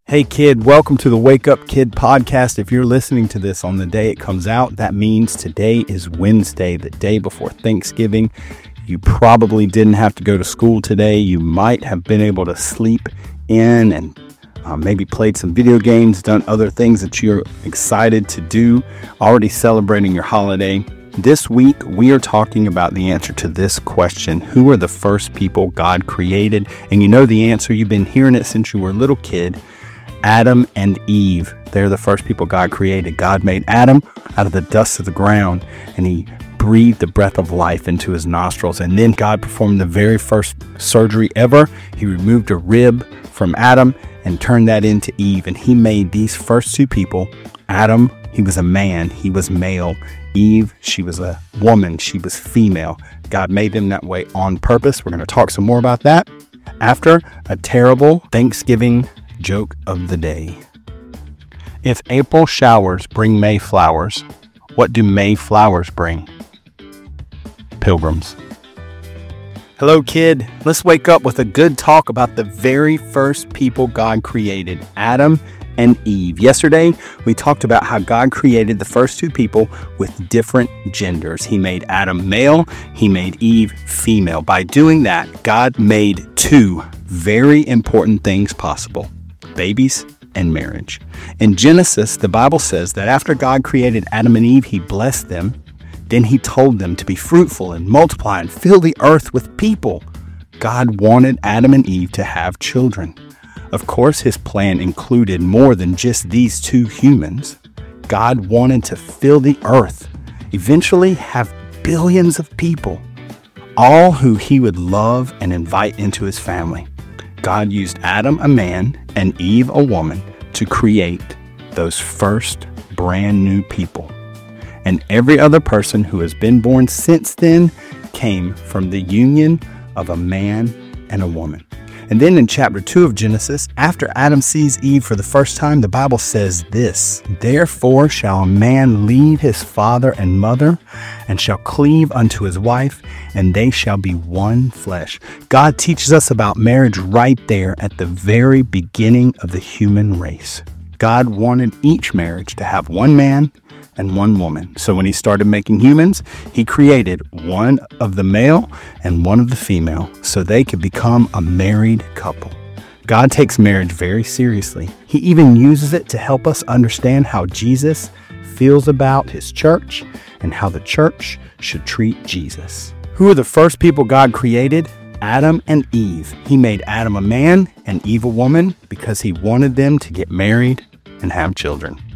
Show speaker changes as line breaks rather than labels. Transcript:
Hey kid, welcome to the Wake Up Kid podcast. If you're listening to this on the day it comes out, that means today is Wednesday, the day before Thanksgiving. You probably didn't have to go to school today. You might have been able to sleep in and maybe played some video games, done other things that you're excited to do, already celebrating your holiday. This week, we are talking about the answer to this question: who are the first people God created? And you know the answer. You've been hearing it since you were a little kid. Adam and Eve. They're the first people God created. God made Adam out of the dust of the ground, and he breathed the breath of life into his nostrils. And then God performed the very first surgery ever. He removed a rib from Adam and turned that into Eve. And he made these first two people. Adam, he was a man. He was male. Eve, she was a woman. She was female. God made them that way on purpose. We're going to talk some more about that after a terrible Thanksgiving joke of the day. If April showers bring May flowers, what do May flowers bring? Pilgrims. Hello, kid. Let's wake up with a good talk about the very first people God created, Adam and Eve. Yesterday, we talked about how God created the first two people with different genders. He made Adam male, he made Eve female. By doing that, God made two very important things possible: babies and marriage. In Genesis, the Bible says that after God created Adam and Eve, he blessed them. Then he told them to be fruitful and multiply and fill the earth with people. God wanted Adam and Eve to have children. Of course, his plan included more than just these two humans. God wanted to fill the earth, eventually have billions of people, all who he would love and invite into his family. God used Adam, a man, and Eve, a woman, to create those first brand new people. And every other person who has been born since then came from the union of a man and a woman. And then in chapter 2 of Genesis, after Adam sees Eve for the first time, the Bible says this: "Therefore shall a man leave his father and mother, and shall cleave unto his wife, and they shall be one flesh." God teaches us about marriage right there at the very beginning of the human race. God wanted each marriage to have one man and one woman. So when he started making humans, he created one of the male and one of the female so they could become a married couple. God takes marriage very seriously. He even uses it to help us understand how Jesus feels about his church and how the church should treat Jesus. Who are the first people God created? Adam and Eve. He made Adam a man and Eve a woman because he wanted them to get married and have children.